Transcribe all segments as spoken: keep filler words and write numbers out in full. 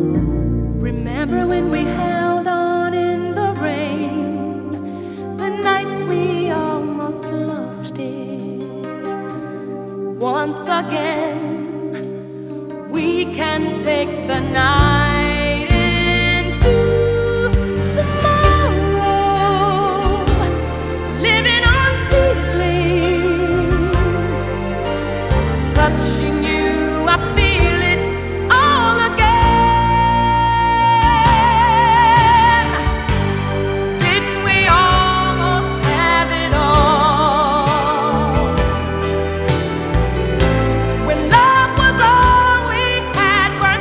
Remember when we held on in the rain, the nights we almost lost it. Once again, we can take the night into tomorrow, living on feelings, touching you, I feel it all again. Didn't we almost have it all? When love was all we had worth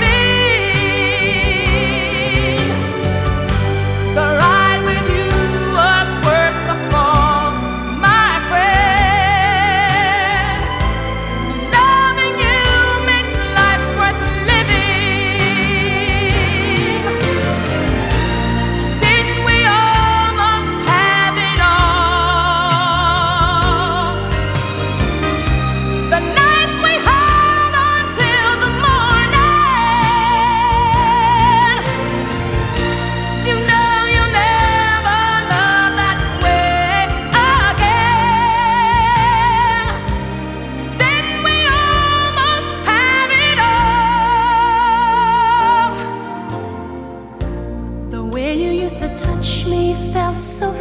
giving, the ride with you was worth the fall, my friend. Loving you makes life worth living. Didn't we almost have it all? The nights we held on till the morning. You know you'll never love that way again. Didn't we almost have it all? The way you used to touch me felt so